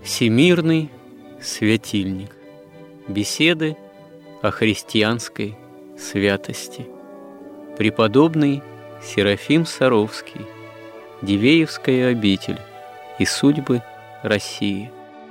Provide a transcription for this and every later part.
Всемирный светильник. Беседы о христианской святости. Преподобный Серафим Саровский. Дивеевская обитель и судьбы России.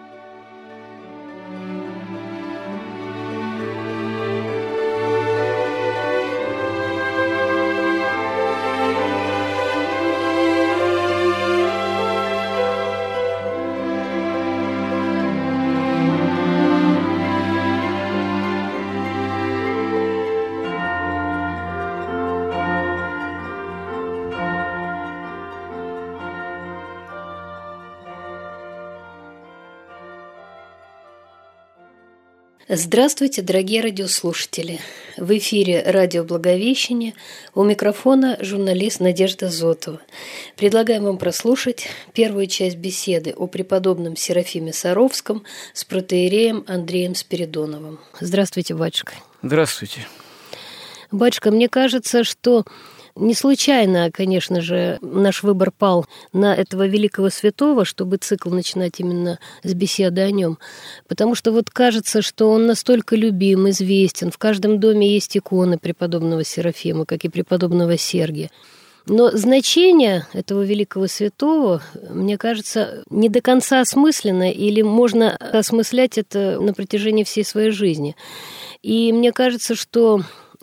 Здравствуйте, дорогие радиослушатели! В эфире радио Благовещение, у микрофона журналист Надежда Зотова. Предлагаем вам прослушать первую часть беседы о преподобном Серафиме Саровском с протоиереем Андреем Спиридоновым. Здравствуйте, батюшка. Здравствуйте. Батюшка, мне кажется, что не случайно, конечно же, наш выбор пал на этого великого святого, чтобы цикл начинать именно с беседы о нем. Потому что вот кажется, что он настолько любим, известен. В каждом доме есть иконы преподобного Серафима, как и преподобного Сергия. Но значение этого великого святого, мне кажется, не до конца осмысленно, или можно осмыслять это на протяжении всей своей жизни. И мне кажется, что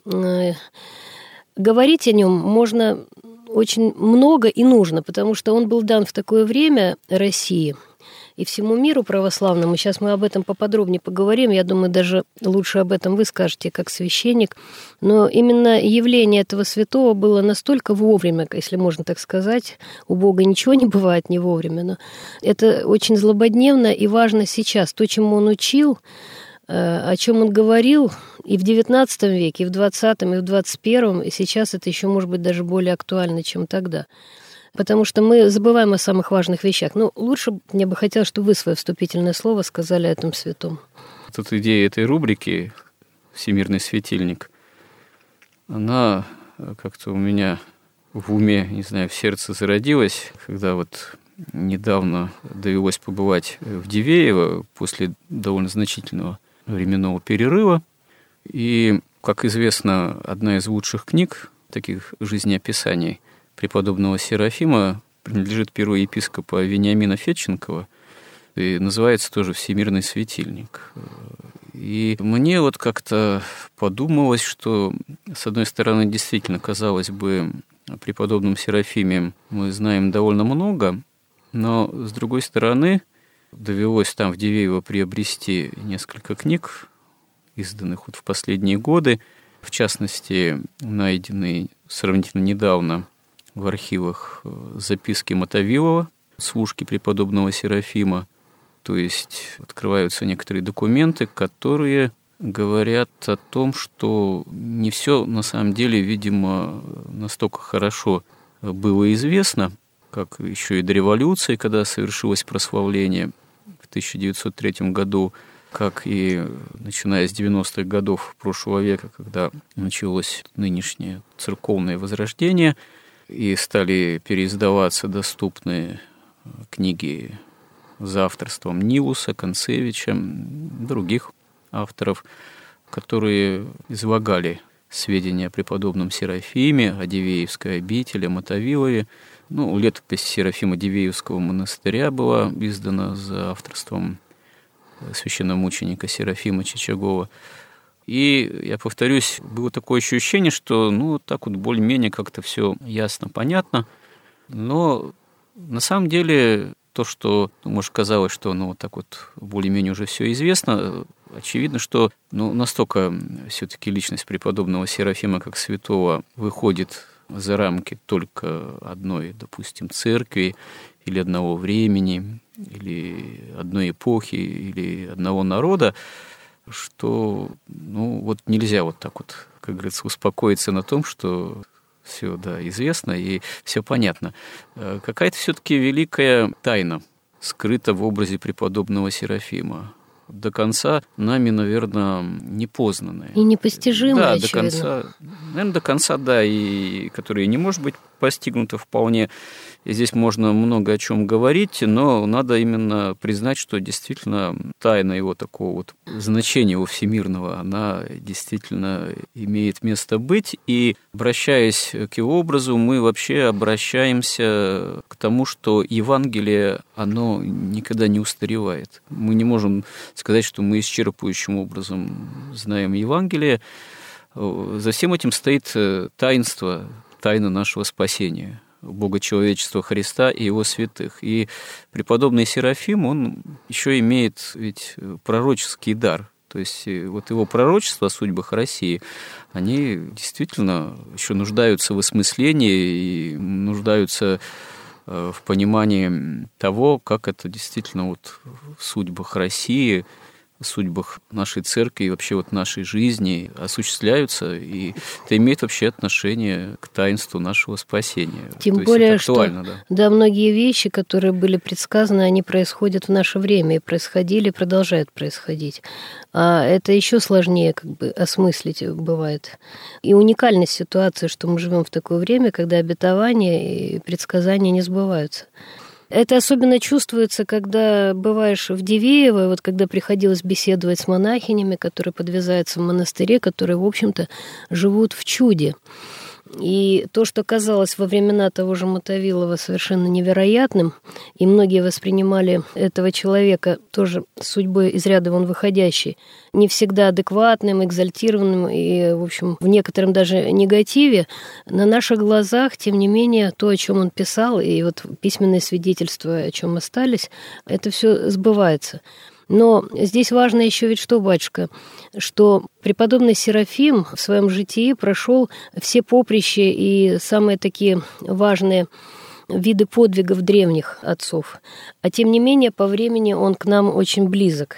говорить о нем можно очень много и нужно, потому что он был дан в такое время России и всему миру православному. Сейчас мы об этом поподробнее поговорим. Я думаю, даже лучше об этом вы скажете, как священник. Но именно явление этого святого было настолько вовремя, если можно так сказать. У Бога ничего не бывает не вовремя, но это очень злободневно и важно сейчас. То, чему он учил, о чем он говорил и в XIX веке, и в XX, и в XXI, и сейчас это еще может быть даже более актуально, чем тогда. Потому что мы забываем о самых важных вещах. Но лучше мне бы хотелось, чтобы вы свое вступительное слово сказали о этом святом. Тут идея этой рубрики «Всемирный светильник», она как-то у меня в уме, не знаю, в сердце зародилась, когда вот недавно довелось побывать в Дивеево после довольно значительного временного перерыва. И, как известно, одна из лучших книг, таких жизнеописаний преподобного Серафима, принадлежит перу епископа Вениамина Федченкова и называется тоже «Всемирный светильник». И мне вот как-то подумалось, что, с одной стороны, действительно, казалось бы, о преподобном Серафиме мы знаем довольно много, но, с другой стороны, довелось там в Дивеево приобрести несколько книг, изданных вот в последние годы, в частности, найденные сравнительно недавно в архивах записки Мотовилова, служки преподобного Серафима. То есть открываются некоторые документы, которые говорят о том, что не все на самом деле, видимо, настолько хорошо было известно, как еще и до революции, когда совершилось прославление в 1903 году, как и начиная с 90-х годов прошлого века, когда началось нынешнее церковное возрождение, и стали переиздаваться доступные книги за авторством Нилуса, Концевича, других авторов, которые излагали сведения о преподобном Серафиме, о Дивеевской обители, о Мотовилове. Летопись Серафима Дивеевского монастыря была издана за авторством священномученика Серафима Чичагова. И, я повторюсь, было такое ощущение, что, так вот более-менее как-то все ясно, понятно. Но на самом деле то, что, может, казалось, что, вот так вот более-менее уже все известно, очевидно, что, настолько все-таки личность преподобного Серафима как святого выходит за рамки только одной, допустим, церкви или одного времени, или одной эпохи, или одного народа, что, нельзя вот так вот, как говорится, успокоиться на том, что все, известно и все понятно. Какая-то все-таки великая тайна скрыта в образе преподобного Серафима. До конца нами, наверное, непознанная. И непостижимая, до конца, и которая не может быть постигнуто вполне. И здесь можно много о чем говорить, но надо именно признать, что действительно тайна его такого вот значения его всемирного, она действительно имеет место быть. И, обращаясь к его образу, мы вообще обращаемся к тому, что Евангелие, оно никогда не устаревает. Мы не можем сказать, что мы исчерпывающим образом знаем Евангелие. За всем этим стоит таинство, тайна нашего спасения, богочеловечества Христа и его святых. И преподобный Серафим, он еще имеет ведь пророческий дар. То есть вот его пророчества о судьбах России, они действительно еще нуждаются в осмыслении и нуждаются в понимании того, как это действительно вот в судьбах России, в судьбах нашей церкви и вообще вот нашей жизни осуществляются, и это имеет вообще отношение к таинству нашего спасения. Тем более, что да, многие вещи, которые были предсказаны, они происходят в наше время, и происходили, и продолжают происходить. А это еще сложнее как бы осмыслить бывает. И уникальность ситуации, что мы живем в такое время, когда обетования и предсказания не сбываются. Это особенно чувствуется, когда бываешь в Дивеево, вот когда приходилось беседовать с монахинями, которые подвязаются в монастыре, которые, в общем-то, живут в чуде. И то, что казалось во времена того же Мотовилова совершенно невероятным, и многие воспринимали этого человека тоже судьбой из ряда вон выходящей, не всегда адекватным, экзальтированным и, в общем, в некотором даже негативе, на наших глазах, тем не менее, то, о чем он писал, и вот письменные свидетельства, о чем остались, это все сбывается. Но здесь важно еще ведь что, батюшка, что преподобный Серафим в своем житии прошел все поприща и самые такие важные виды подвигов древних отцов. А тем не менее, по времени он к нам очень близок.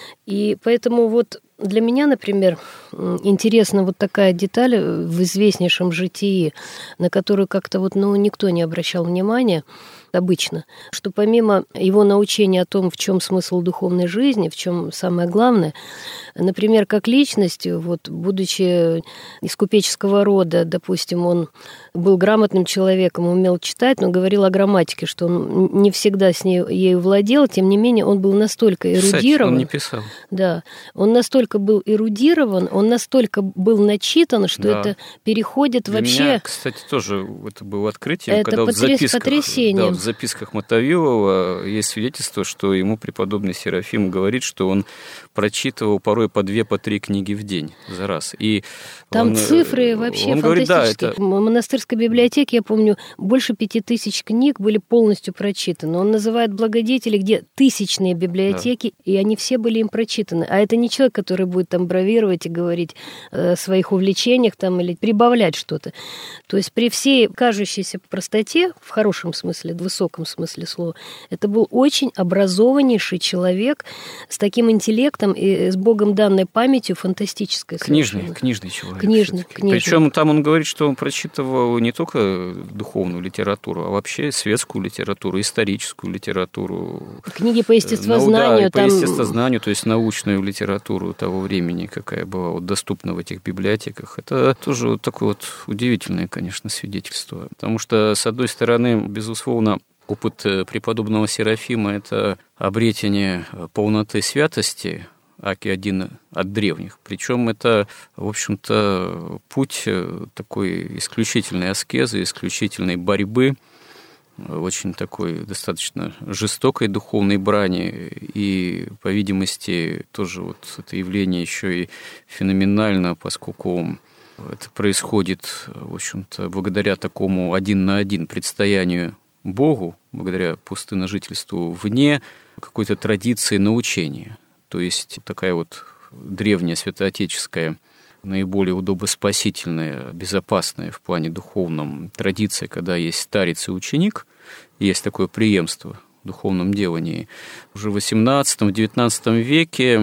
И поэтому вот для меня, например, интересна вот такая деталь в известнейшем житии, на которую как-то вот, никто не обращал внимания обычно, что помимо его научения о том, в чем смысл духовной жизни, в чем самое главное, например, как личность, вот, будучи из купеческого рода, допустим, он был грамотным человеком, умел читать, но говорил о грамматике, что он не всегда ею владел, тем не менее он был настолько эрудирован. Он не писал. Да, он настолько был эрудирован, он настолько был начитан, что это переходит для вообще... Для меня, кстати, тоже это было открытием, это когда потрясение. В записках Мотовилова есть свидетельство, что ему преподобный Серафим говорит, что он прочитывал порой по 2-3 книги в день за раз. И там цифры вообще фантастические. В монастырской библиотеке, я помню, больше 5000 книг были полностью прочитаны. Он называет благодетели, где тысячные библиотеки, и они все были им прочитаны. А это не человек, который будет там бравировать и говорить о своих увлечениях там, или прибавлять что-то. То есть при всей кажущейся простоте, в хорошем смысле, в высоком смысле слова, это был очень образованнейший человек с таким интеллектом и с Богом данной памятью фантастической. Книжный человек. Книжный. Причем там он говорит, что он прочитывал не только духовную литературу, а вообще светскую литературу, историческую литературу. Книги по естествознанию. По естествознанию, то есть научную литературу того времени, какая была вот доступна в этих библиотеках. Это тоже вот такое вот удивительное, конечно, свидетельство. Потому что, с одной стороны, безусловно, опыт преподобного Серафима – это обретение полноты святости, аки один от древних. Причем это, в общем-то, путь такой исключительной аскезы, исключительной борьбы, очень такой достаточно жестокой духовной брани. И, по видимости, тоже вот это явление еще и феноменально, поскольку это происходит, в общем-то, благодаря такому один на один предстоянию Богу, благодаря пустынножительству вне какой-то традиции научения. То есть такая вот древняя святоотеческая, наиболее удобоспасительная, безопасная в плане духовном традиция, когда есть старец и ученик, есть такое преемство в духовном делании. Уже в XVIII-XIX веке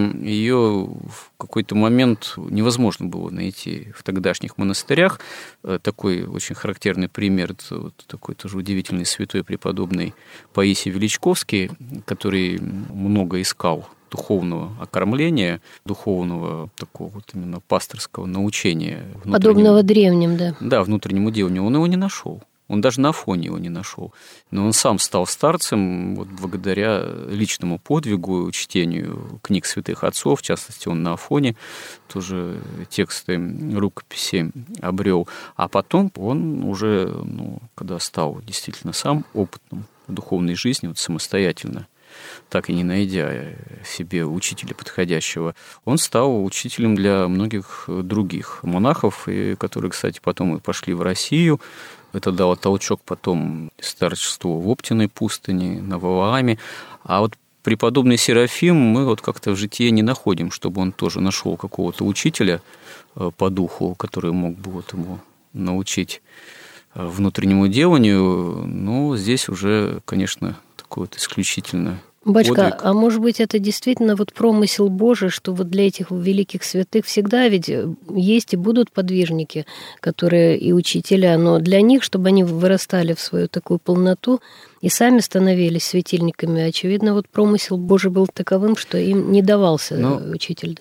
ее в какой-то момент невозможно было найти в тогдашних монастырях. Такой очень характерный пример, это вот такой тоже удивительный святой преподобный Паисий Величковский, который много искал духовного окормления, духовного такого вот именно пасторского научения. Подобного древним, да. Да, внутреннему деланию. Он его не нашел. Он даже на Афоне его не нашел. Но он сам стал старцем вот благодаря личному подвигу, чтению книг святых отцов. В частности, он на Афоне тоже тексты рукописи обрел. А потом он уже, когда стал действительно сам опытным в духовной жизни, вот самостоятельно, так и не найдя себе учителя подходящего, он стал учителем для многих других монахов, и которые, кстати, потом и пошли в Россию. Это дало толчок потом старчеству в Оптиной пустыне, на Валааме. А вот преподобный Серафим мы вот как-то в житии не находим, чтобы он тоже нашел какого-то учителя по духу, который мог бы вот ему научить внутреннему деланию. Но здесь уже, конечно, такое вот исключительно Батюшка, подвиг. а может быть, это действительно вот промысел Божий, что вот для этих великих святых всегда ведь есть и будут подвижники, которые и учителя, но для них, чтобы они вырастали в свою такую полноту и сами становились светильниками, очевидно, вот промысел Божий был таковым, что им не давался учитель.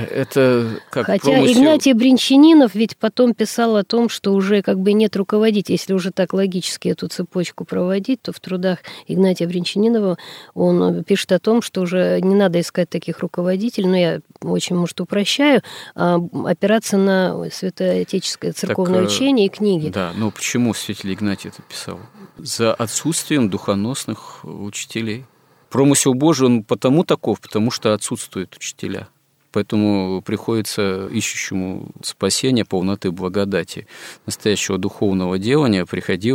Это как Хотя промысел... Игнатий Бринчанинов ведь потом писал о том, что уже как бы нет руководителя. Если уже так логически эту цепочку проводить, то в трудах Игнатия Бринчанинова он пишет о том, что уже не надо искать таких руководителей, но я очень, может, упрощаю, а опираться на святоотеческое церковное учение и книги. Да, но почему святитель Игнатий это писал? За отсутствием духоносных учителей. Промысел Божий, он потому таков, потому что отсутствуют учителя. Поэтому приходится ищущему спасения, полноты благодати, настоящего духовного делания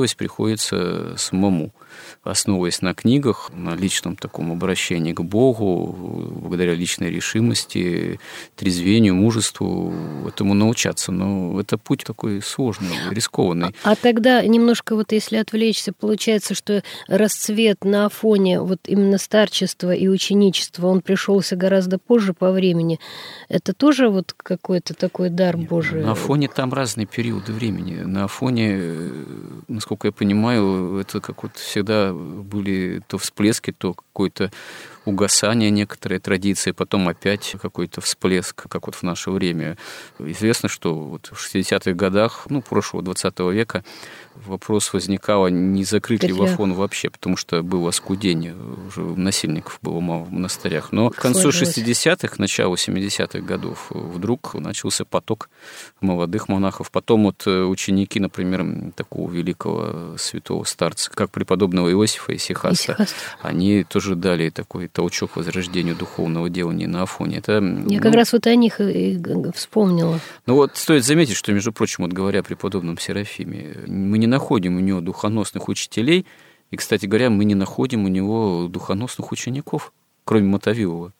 приходится самому, основываясь на книгах, на личном таком обращении к Богу, благодаря личной решимости, трезвению, мужеству, этому научаться. Но это путь такой сложный, рискованный. А тогда немножко вот если отвлечься, получается, что расцвет на Афоне вот именно старчества и ученичества, он пришелся гораздо позже по времени. Это тоже вот какой-то такой дар Божий? На Афоне там разные периоды времени. На Афоне, насколько я понимаю, это как вот всегда были то всплески, то какое-то угасание некоторой традиции, потом опять какой-то всплеск, как вот в наше время. Известно, что вот в 60-х годах, прошлого 20 века, вопрос возникал, не закрыть ли Афон вообще, потому что было оскудение, уже насильников было мало в монастырях. Но к концу 60-х, началу 70-х годов вдруг начался поток молодых монахов. Потом вот ученики, например, такого великого святого старца, как преподобного Иосифа Исихаста, они тоже дали такой толчок возрождению духовного делания на Афоне. Я как раз вот о них и вспомнила. Стоит заметить, что, между прочим, вот говоря о преподобном Серафиме, мы не находим у него духоносных учителей, и, кстати говоря, мы не находим у него духоносных учеников, кроме Мотовилова,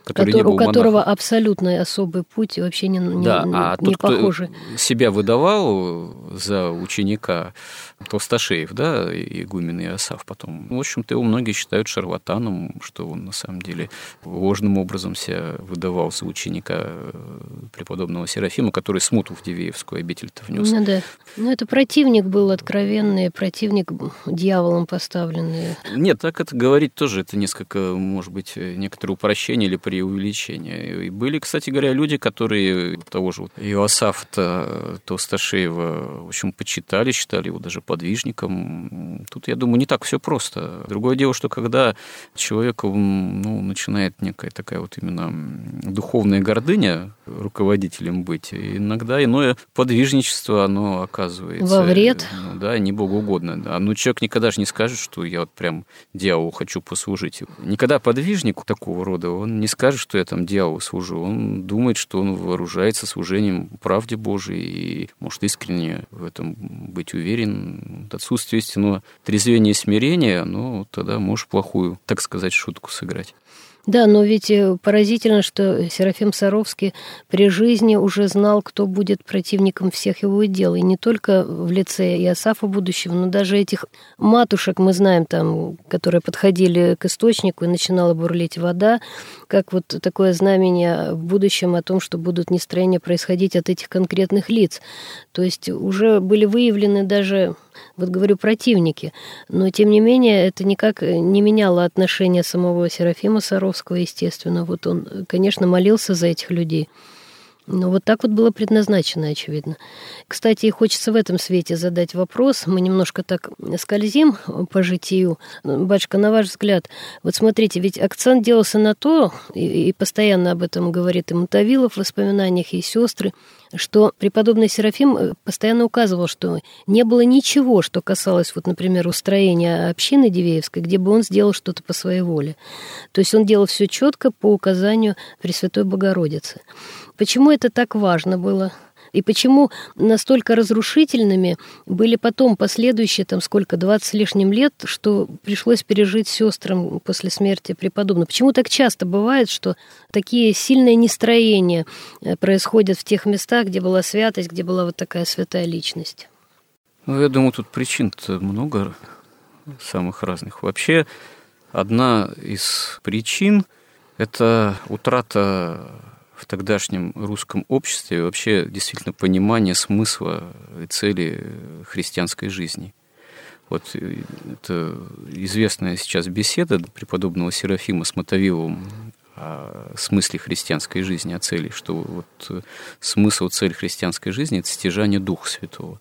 у которого абсолютно особый путь, вообще не похожий. Кто себя выдавал за ученика, Толстошеев, игумен Иосаф потом. В общем-то, его многие считают шарлатаном, что он на самом деле ложным образом себя выдавал за ученика преподобного Серафима, который смуту в Дивеевскую обитель-то внес. Это противник был откровенный, противник дьяволом поставленный. Нет, так это говорить тоже, это несколько, может быть, некоторое упрощение или преувеличение. И были, кстати говоря, люди, которые того же Иосафа Толстошеева, в общем, почитали, считали его даже подвижником. Тут, я думаю, не так все просто. Другое дело, что когда человек начинает некая такая вот именно духовная гордыня руководителем быть, иногда иное подвижничество, оно оказывается... Во вред. Не богоугодно. Человек никогда же не скажет, что я вот прям дьяволу хочу послужить. Никогда подвижник такого рода, он не скажет, что я там дьяволу служу. Он думает, что он вооружается служением правде Божией и может искренне в этом быть уверен. Отсутствие истинного трезвения и смирения, тогда можешь плохую, так сказать, шутку сыграть. Да, но ведь поразительно, что Серафим Саровский при жизни уже знал, кто будет противником всех его дел. И не только в лице Иосафа будущего, но даже этих матушек, мы знаем, там, которые подходили к источнику, и начинала бурлить вода, как вот такое знамение в будущем о том, что будут нестроения происходить от этих конкретных лиц. То есть уже были выявлены даже, вот говорю, противники. Но, тем не менее, это никак не меняло отношение самого Серафима Саровского, естественно. Вот он, конечно, молился за этих людей. Ну, вот так вот было предназначено, очевидно. Кстати, хочется в этом свете задать вопрос. Мы немножко так скользим по житию. Батюшка, на ваш взгляд, вот смотрите, ведь акцент делался на то, и постоянно об этом говорит и Мотовилов в воспоминаниях, и сестры, что преподобный Серафим постоянно указывал, что не было ничего, что касалось, вот, например, устроения общины Дивеевской, где бы он сделал что-то по своей воле. То есть он делал все четко по указанию Пресвятой Богородицы. Почему это так важно было? И почему настолько разрушительными были потом последующие, 20 с лишним лет, что пришлось пережить сестрам после смерти преподобного? Почему так часто бывает, что такие сильные нестроения происходят в тех местах, где была святость, где была вот такая святая личность? Ну, я думаю, тут причин-то много, самых разных. Вообще, одна из причин – это утрата в тогдашнем русском обществе вообще действительно понимание смысла и цели христианской жизни. Вот это известная сейчас беседа преподобного Серафима с Мотовиловым о смысле христианской жизни, о цели, что вот смысл, цель христианской жизни – это стяжание Духа Святого.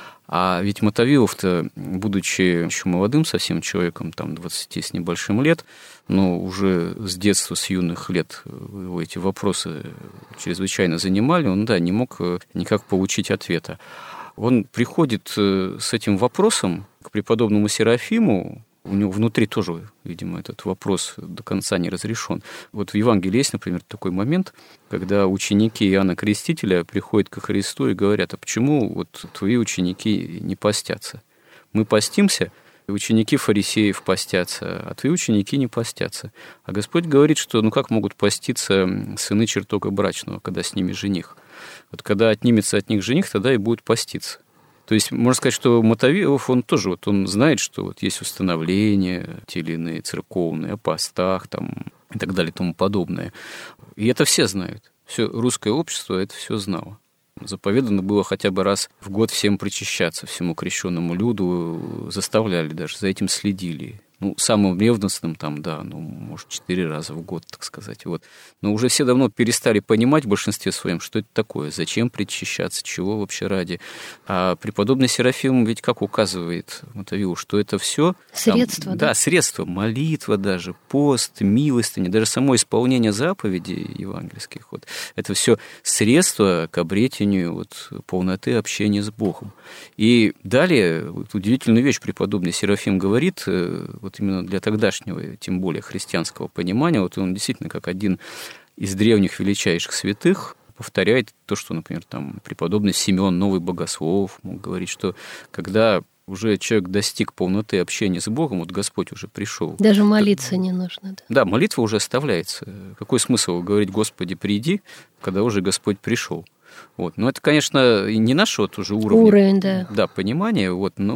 А ведь Мотовилов-то, будучи еще молодым совсем человеком, 20 с небольшим лет, но уже с детства, с юных лет его эти вопросы чрезвычайно занимали, он, не мог никак получить ответа. Он приходит с этим вопросом к преподобному Серафиму, у него внутри тоже, видимо, этот вопрос до конца не разрешен. Вот в Евангелии есть, например, такой момент, когда ученики Иоанна Крестителя приходят ко Христу и говорят: а почему вот твои ученики не постятся? Мы постимся, ученики фарисеев постятся, а твои ученики не постятся. А Господь говорит, что как могут поститься сыны чертога брачного, когда с ними жених? Вот когда отнимется от них жених, тогда и будут поститься. То есть, можно сказать, что Мотовилов, он тоже он знает, что есть установления, те или иные церковные, о постах и так далее и тому подобное. И это все знают. Все русское общество это все знало. Заповедано было хотя бы раз в год всем причащаться, всему крещенному люду, заставляли даже, за этим следили. Самым ревностным может, 4 раза в год, так сказать. Вот. Но уже все давно перестали понимать в большинстве своем, что это такое, зачем причащаться, чего вообще ради. А преподобный Серафим ведь как указывает Мотовилу, что это все средства, да, средства, молитва даже, пост, милостыня, даже само исполнение заповедей евангельских. Вот. Это все средства к обретению полноты общения с Богом. И далее удивительную вещь преподобный Серафим говорит, именно для тогдашнего, тем более христианского понимания, он действительно как один из древних величайших святых повторяет то, что, например, преподобный Симеон, новый богослов, мог говорить, что когда уже человек достиг полноты общения с Богом, Господь уже пришел. Даже молиться не нужно. Да, молитва уже оставляется. Какой смысл говорить: «Господи, приди», когда уже Господь пришел? Но это, конечно, не наш уже уровень понимания,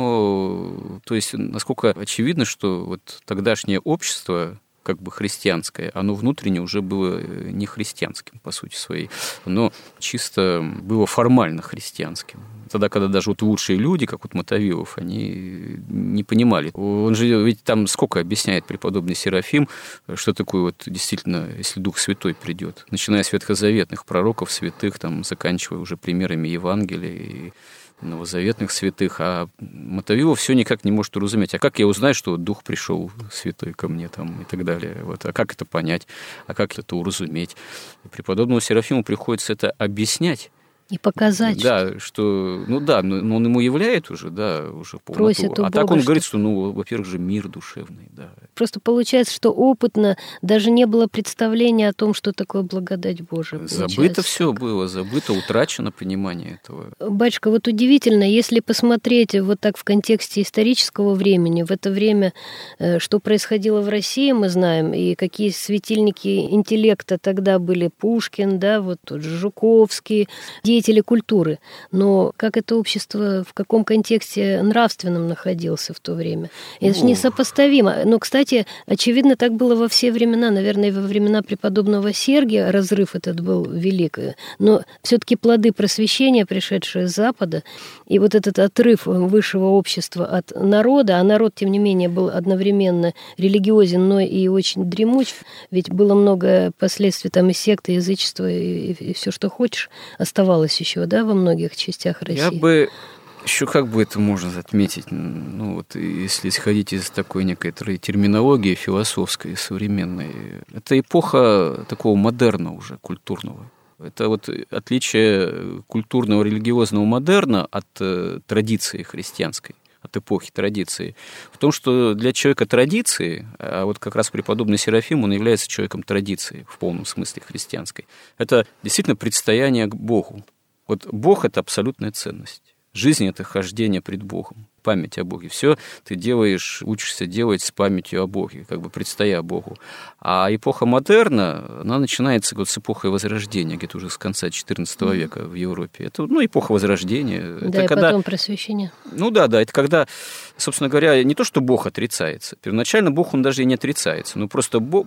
но то есть насколько очевидно, что тогдашнее общество, как бы христианское, оно внутренне уже было не христианским, по сути своей, но чисто было формально христианским. Тогда, когда даже лучшие люди, как Мотовилов, они не понимали. Он же ведь сколько объясняет преподобный Серафим, что такое действительно, если Дух Святой придет, начиная с ветхозаветных пророков, святых, заканчивая уже примерами Евангелия и новозаветных святых, а Мотовилов все никак не может уразуметь. А как я узнаю, что Дух пришел Святой ко мне и так далее? А как это понять? А как это уразуметь? И преподобному Серафиму приходится это объяснять. И показать. Да, что, но он ему являет уже полноту. Просит у Бога, так он говорит, что, во-первых, же мир душевный, да. Просто получается, что опытно даже не было представления о том, что такое благодать Божия. Забыто все было, утрачено понимание этого. Батюшка, удивительно, если посмотреть так в контексте исторического времени, в это время, что происходило в России, мы знаем, и какие светильники интеллекта тогда были: Пушкин, тот же Жуковский, дети деятели культуры. Но как это общество, в каком контексте нравственном находился в то время? Это же несопоставимо. Но, кстати, очевидно, так было во все времена. Наверное, во времена преподобного Сергия разрыв этот был велик. Но все-таки плоды просвещения, пришедшие с Запада, и вот этот отрыв высшего общества от народа, а народ, тем не менее, был одновременно религиозен, но и очень дремуч, ведь было много последствий там и секты, и язычества, и все, что хочешь, оставалось еще, да, во многих частях России. Я бы еще как бы это можно отметить, ну вот если исходить из такой некой терминологии философской, современной, это эпоха такого модерна уже, культурного. Это вот отличие культурного религиозного модерна от традиции христианской, от эпохи традиции, в том, что для человека традиции, а вот как раз преподобный Серафим, он является человеком традиции в полном смысле христианской, это действительно предстояние к Богу. Вот Бог – это абсолютная ценность. Жизнь – это хождение пред Богом, память о Боге. Все ты делаешь, учишься делать с памятью о Боге, как бы предстоя Богу. А эпоха модерна, она начинается вот с эпохи Возрождения, где-то уже с конца XIV века в Европе. Это, эпоха Возрождения. Да, это и когда... потом просвещение. Да, это когда, собственно говоря, не то, что Бог отрицается. Первоначально Бог, он даже и не отрицается. Но просто Бог...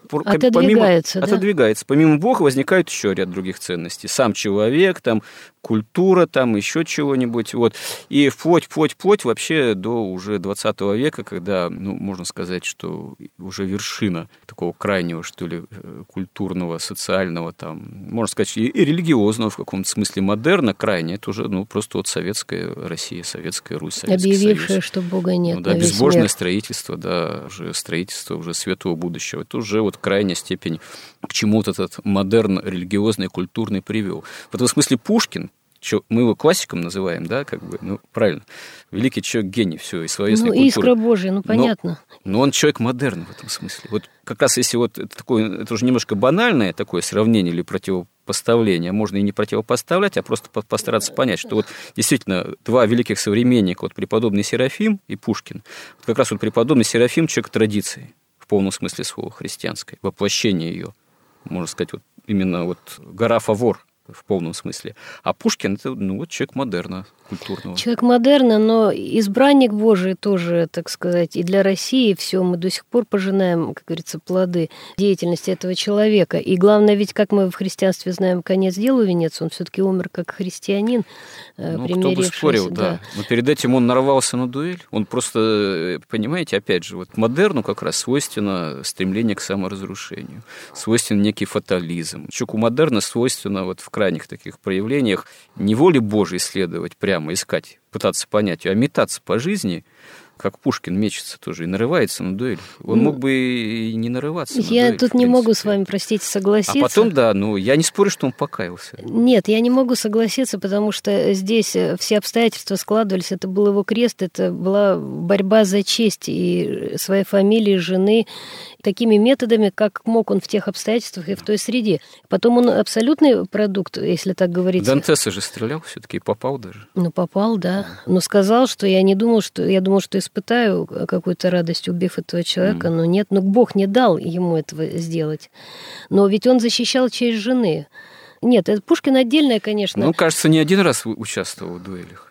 Отодвигается. Помимо Бога возникает еще ряд других ценностей. Сам человек, там, культура, там, еще чего-нибудь. Вот. И вплоть вообще до уже 20 века, когда, можно сказать, что уже вершина такого крайнего, что ли, культурного, социального, там, можно сказать, и религиозного в каком-то смысле модерна крайне, это уже, просто вот советская Россия, Советская Русь, Советский объявившая, Союз. что Бога нет. Безбожное строительство, строительство уже светлого будущего. Это уже вот крайняя степень, к чему вот этот модерн религиозный, культурный привел. В этом смысле Пушкин, мы его классиком называем, да, как бы, правильно, великий человек, гений, все, и словесной культуры. Искра Божия, понятно. Но он человек модерн в этом смысле. Вот как раз если вот это уже немножко банальное такое сравнение или противопоставление, можно и не противопоставлять, а просто постараться понять, что вот действительно два великих современника, вот преподобный Серафим и Пушкин, вот как раз вот преподобный Серафим человек традиции, в полном смысле слова, христианской, воплощение ее, можно сказать, вот именно вот гора Фавор, в полном смысле. А Пушкин – это, человек модерна, культурного. Человек модерна, но избранник Божий тоже, так сказать, и для России все. Мы до сих пор пожинаем, как говорится, плоды деятельности этого человека. И главное, ведь, как мы в христианстве знаем, конец делу венец, он все-таки умер как христианин, кто бы спорил, да. Но перед этим он нарвался на дуэль. Он просто, понимаете, опять же, вот модерну как раз свойственно стремление к саморазрушению, свойствен некий фатализм. Человеку модерна свойственно вот в крайних таких проявлениях не воли Божией следовать прямо, искать, пытаться понять ее, а метаться по жизни, как Пушкин мечется тоже и нарывается на дуэль. Он мог бы и не нарываться на дуэль. Я тут не могу с вами, простите, согласиться. А потом, я не спорю, что он покаялся. Нет, я не могу согласиться, потому что здесь все обстоятельства складывались. Это был его крест, это была борьба за честь и своей фамилии, жены, такими методами, как мог он в тех обстоятельствах и в той среде. Потом он абсолютный продукт, если так говорить. Дантеса же стрелял все-таки и попал даже. Попал, да. Но сказал, что я думал, что испытаю какую-то радость, убив этого человека, но нет. Но Бог не дал ему этого сделать. Но ведь он защищал честь жены. Нет, это Пушкин отдельное, конечно. Кажется, не один раз участвовал в дуэлях.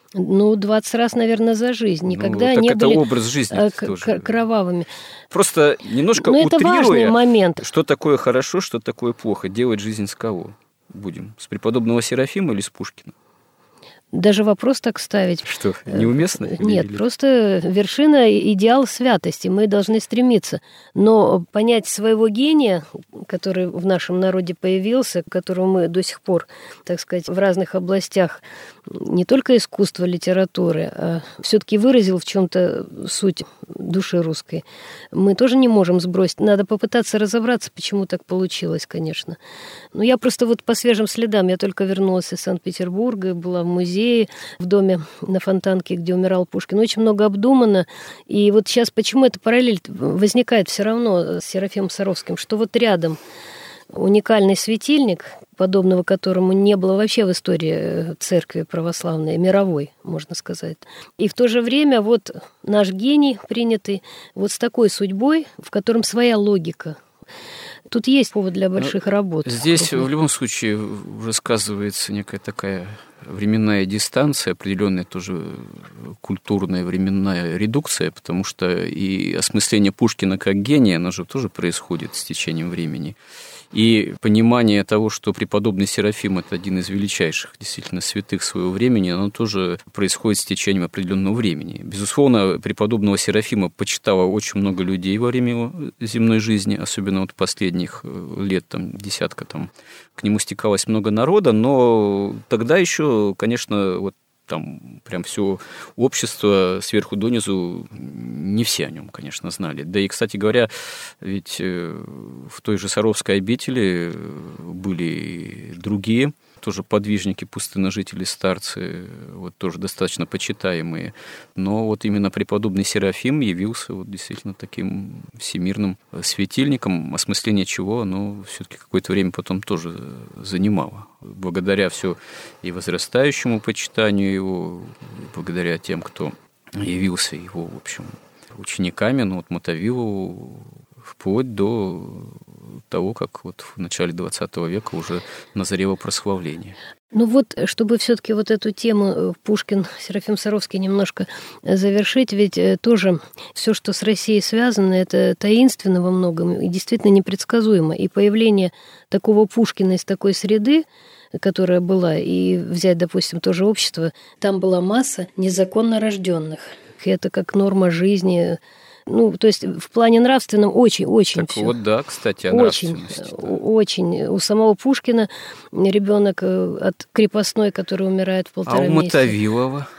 20 раз, наверное, за жизнь. Никогда не это были образ жизни тоже кровавыми. Просто немножко утрируя, что такое хорошо, что такое плохо. Делать жизнь с кого будем? С преподобного Серафима или с Пушкина? Даже вопрос так ставить. Что, неуместно? Нет, просто вершина, идеал святости. Мы должны стремиться. Но понять своего гения, который в нашем народе появился, которого мы до сих пор, так сказать, в разных областях не только искусства, литературы, а все-таки выразил в чем-то суть души русской, мы тоже не можем сбросить. Надо попытаться разобраться, почему так получилось, конечно. Но я просто вот по свежим следам, я только вернулась из Санкт-Петербурга, была в музее, в доме на Фонтанке, где умирал Пушкин. Очень много обдумано. И вот сейчас почему эта параллель возникает все равно с Серафимом Саровским, что вот рядом уникальный светильник, подобного которому не было вообще в истории церкви православной, мировой, можно сказать. И в то же время вот наш гений принятый вот с такой судьбой, в котором своя логика. Тут есть повод для больших работ. Здесь в любом случае уже сказывается некая такая временная дистанция, определенная тоже культурная временная редукция, потому что и осмысление Пушкина как гения, оно же тоже происходит с течением времени. И понимание того, что преподобный Серафим – это один из величайших действительно святых своего времени, оно тоже происходит с течением определенного времени. Безусловно, преподобного Серафима почитало очень много людей во время его земной жизни, особенно вот последних лет, десятка, к нему стекалось много народа, но тогда еще, конечно, вот там прям все общество сверху донизу, не все о нем, конечно, знали. Да и, кстати говоря, ведь в той же Саровской обители были другие, тоже подвижники, пустынножители, старцы, вот тоже достаточно почитаемые. Но вот именно преподобный Серафим явился вот действительно таким всемирным светильником, осмысление чего оно все-таки какое-то время потом тоже занимало. Благодаря все и возрастающему почитанию его, благодаря тем, кто явился его, в общем, учениками, от Мотовилову, вплоть до того, как вот в начале XX века уже назрело прославление. Чтобы все-таки вот эту тему Пушкин, Серафим Саровский немножко завершить, ведь тоже все, что с Россией связано, это таинственно во многом и действительно непредсказуемо. И появление такого Пушкина из такой среды, которая была, и взять, допустим, тоже общество, там была масса незаконно рожденных. Это как норма жизни. То есть в плане нравственном очень-очень так все. Вот да, кстати, о нравственности. Очень. У самого Пушкина ребенок от крепостной, который умирает в 1,5 месяца. А у Мотовилова?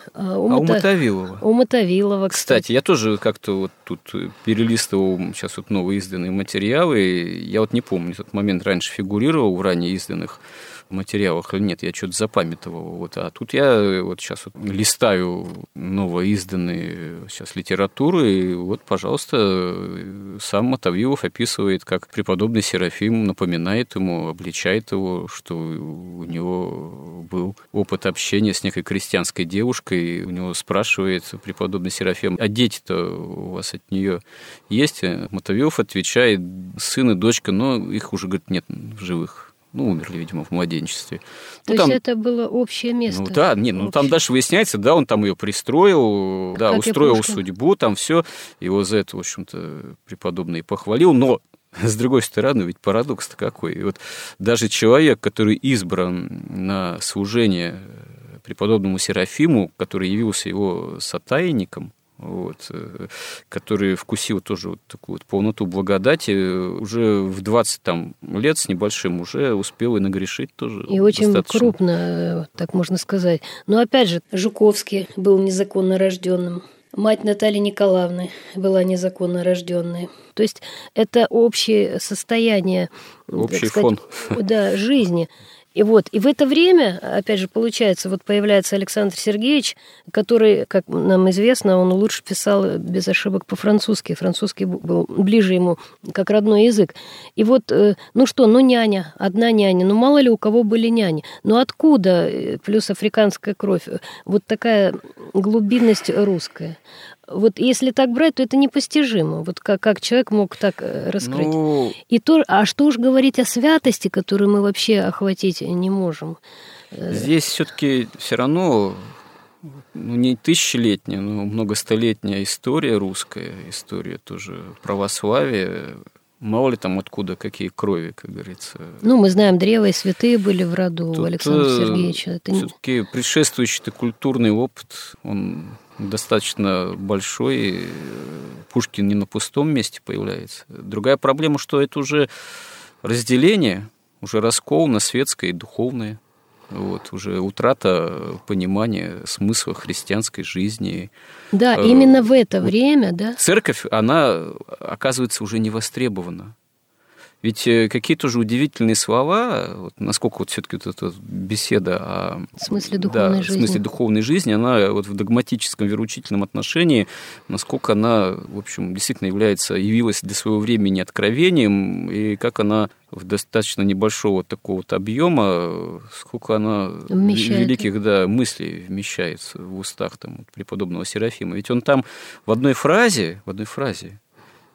У Мотовилова, кстати, я тоже как-то вот тут перелистывал сейчас вот новоизданные материалы. Я вот не помню, этот момент раньше фигурировал в ранее изданных материалах или нет, я что-то запамятовал. А тут я вот сейчас листаю новоизданные сейчас литературы, и вот, пожалуйста, сам Мотовилов описывает, как преподобный Серафим напоминает ему, обличает его, что у него был опыт общения с некой крестьянской девушкой, у него спрашивает преподобный Серафим: а дети-то у вас от нее есть? Мотовилов отвечает: сын и дочка, но их уже, говорит, нет в живых. Умерли, видимо, в младенчестве. То есть это было общее место? Там дальше выясняется, он там ее пристроил, устроил судьбу, там все. Его за это, в общем-то, преподобный похвалил, но с другой стороны, ведь парадокс-то какой. И вот даже человек, который избран на служение преподобному Серафиму, который явился его сотайником, который вкусил тоже такую полноту благодати, уже в 20 лет с небольшим уже успел и нагрешить тоже. И очень крупно, так можно сказать. Но опять же, Жуковский был незаконно рожденным. Мать Натальи Николаевны была незаконно рожденной. То есть это общее состояние, общий фон жизни. И в это время, опять же, получается, появляется Александр Сергеевич, который, как нам известно, он лучше писал без ошибок по-французски. Французский был ближе ему, как родной язык. И няня, одна няня. Мало ли у кого были няни. Откуда, плюс африканская кровь, такая глубинность русская? Если так брать, то это непостижимо. Как человек мог так раскрыть. А что уж говорить о святости, которую мы вообще охватить не можем. Здесь все-таки все равно не тысячелетняя, но многостолетняя история русская, история тоже православия. Мало ли откуда какие крови, как говорится. Мы знаем, древые святые были в роду у Александра Сергеевича. Все-таки предшествующий культурный опыт, он достаточно большой. Пушкин не на пустом месте появляется. Другая проблема, что это уже разделение, уже раскол на светское и духовное. Уже утрата понимания смысла христианской жизни. Да, именно в это время, да. Церковь, она оказывается уже не востребована. Ведь какие тоже удивительные слова, насколько все-таки эта беседа о смысле духовной жизни, она в догматическом вероучительном отношении, насколько она, в общем, действительно явилась для своего времени откровением, и как она в достаточно небольшого такого объема, сколько она великих мыслей вмещается в устах преподобного Серафима. Ведь он там в одной фразе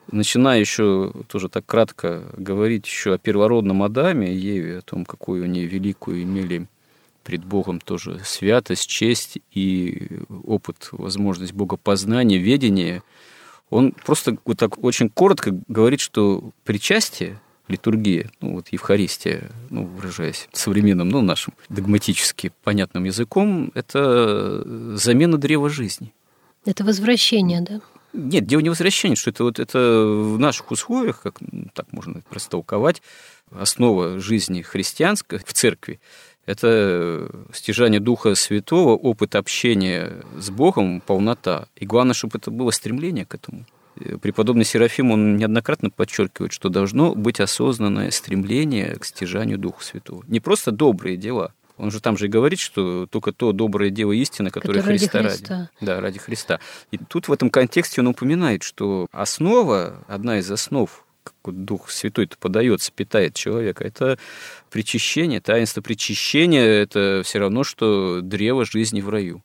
Начиная еще тоже так кратко говорить еще о первородном Адаме и Еве, о том, какую они великую имели пред Богом тоже святость, честь и опыт, возможность богопознания, ведения, он просто вот так очень коротко говорит, что причастие, литургия, вот Евхаристия, выражаясь современным, нашим догматически понятным языком, это замена древа жизни. Это возвращение, да? Нет, дело не возвращение, что это в наших условиях, как так можно растолковать, основа жизни христианской в церкви – это стяжание Духа Святого, опыт общения с Богом, полнота. И главное, чтобы это было стремление к этому. Преподобный Серафим, он неоднократно подчеркивает, что должно быть осознанное стремление к стяжанию Духа Святого. Не просто добрые дела. Он же там же и говорит, что только то доброе дело истины, которое Христа ради. Да, ради Христа. И тут в этом контексте он упоминает, что основа, одна из основ, как Дух Святой-то подается, питает человека, это причащение, таинство причащения, это все равно, что древо жизни в раю.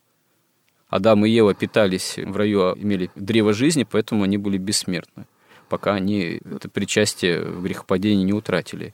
Адам и Ева питались в раю, имели древо жизни, поэтому они были бессмертны, пока они это причастие в грехопадении не утратили.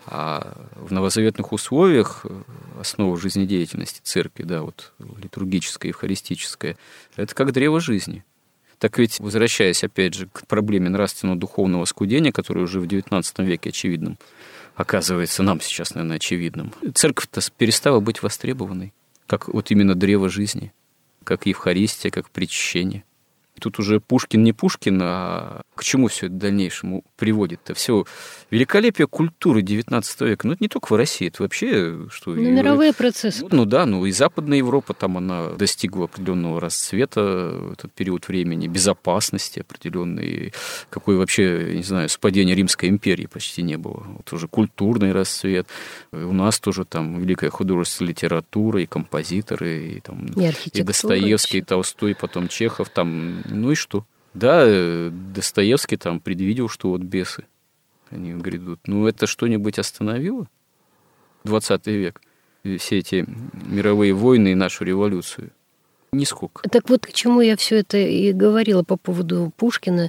А в новозаветных условиях основа жизнедеятельности церкви, литургическая, евхаристическая, это как древо жизни. Так ведь, возвращаясь, опять же, к проблеме нравственного духовного оскудения, которая уже в XIX веке очевидным оказывается, нам сейчас, наверное, очевидным, церковь-то перестала быть востребованной, как вот именно древо жизни, как Евхаристия, как причащение. Тут уже Пушкин не Пушкин, а к чему все это в дальнейшем приводит-то? Все великолепие культуры XIX века, это не только в России, это вообще... мировые процессы. И Западная Европа, там она достигла определенного расцвета в этот период времени, безопасности определенной, какой вообще, не знаю, падения Римской империи почти не было. Вот уже культурный расцвет. И у нас тоже там великая художественная литература, и композиторы, и Достоевский, и Толстой, потом Чехов, и что? Да, Достоевский там предвидел, что вот бесы, они грядут. Это что-нибудь остановило? 20 век, все эти мировые войны и нашу революцию? Нисколько. Так вот, к чему я все это и говорила по поводу Пушкина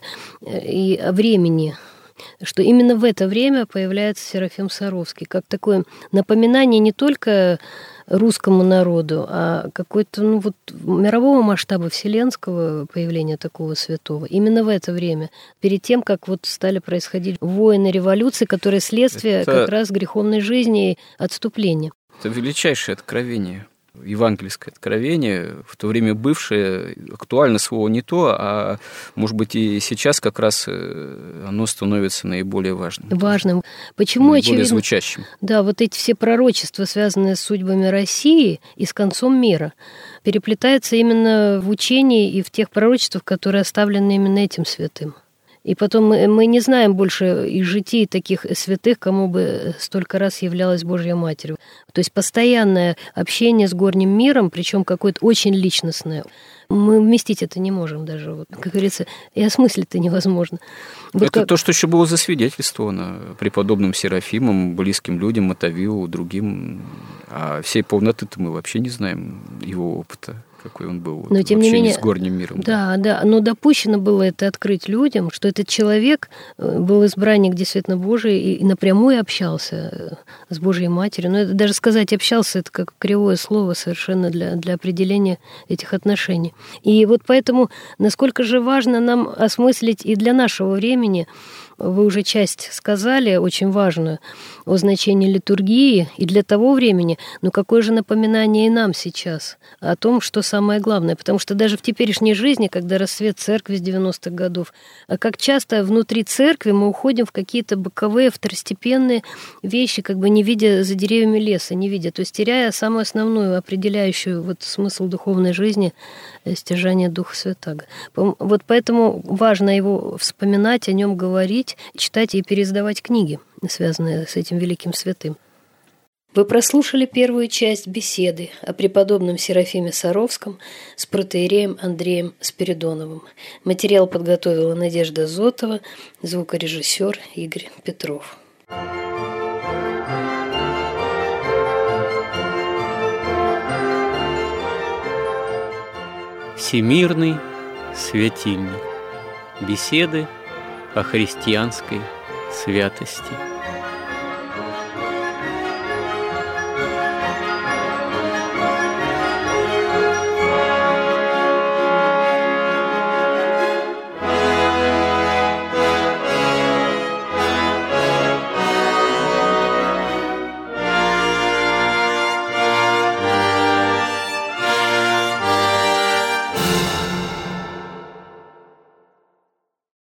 и о времени, что именно в это время появляется Серафим Саровский, как такое напоминание не только русскому народу, а какой-то мирового масштаба вселенского появления такого святого. Именно в это время, перед тем, как стали происходить войны, революции, которые следствие как раз греховной жизни и отступления. Это величайшее откровение. Евангельское откровение, в то время бывшее, актуально слово не то, а, может быть, и сейчас как раз оно становится наиболее важным. Важным. Почему, наиболее очевидно, звучащим. Да, вот эти все пророчества, связанные с судьбами России и с концом мира, переплетаются именно в учении и в тех пророчествах, которые оставлены именно этим святым. И потом мы не знаем больше из житий таких святых, кому бы столько раз являлась Божья Матерь. То есть постоянное общение с горним миром, причем какое-то очень личностное. Мы вместить это не можем даже, как говорится, и осмыслить это невозможно. Это то, что еще было засвидетельствовано преподобным Серафимом, близким людям, Мотовилу, другим. А всей полноты-то мы вообще не знаем его опыта, какой он был но, тем не менее, с горним миром. Да, но допущено было это открыть людям, что этот человек был избранник действительно Божий и напрямую общался с Божьей Матерью. Но это даже сказать «общался» — это как кривое слово совершенно для определения этих отношений. И вот поэтому, насколько же важно нам осмыслить и для нашего времени, вы уже часть сказали, очень важную, о значении литургии и для того времени, но какое же напоминание и нам сейчас о том, что самое главное. Потому что даже в теперешней жизни, когда расцвет церкви с 90-х годов, как часто внутри церкви мы уходим в какие-то боковые, второстепенные вещи, как бы не видя за деревьями леса, не видя, то есть теряя самую основную, определяющую смысл духовной жизни, стяжание Духа Святаго. Вот поэтому важно его вспоминать, о нем говорить, читать и переиздавать книги, связанные с этим великим святым. Вы прослушали первую часть беседы о преподобном Серафиме Саровском с протоиереем Андреем Спиридоновым. Материал подготовила Надежда Зотова, звукорежиссер Игорь Петров. Всемирный светильник. Беседы о христианской святости.